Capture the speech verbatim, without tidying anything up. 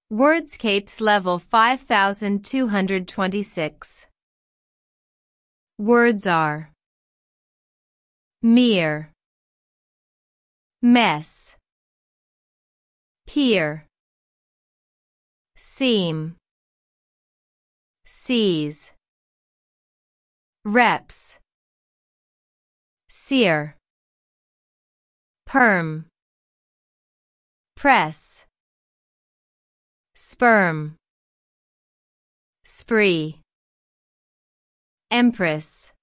Wordscapes level five thousand two hundred twenty-six. Words are mere, mess, peer, seam, seize, reps, sear, perm, press, sperm, spree, empress.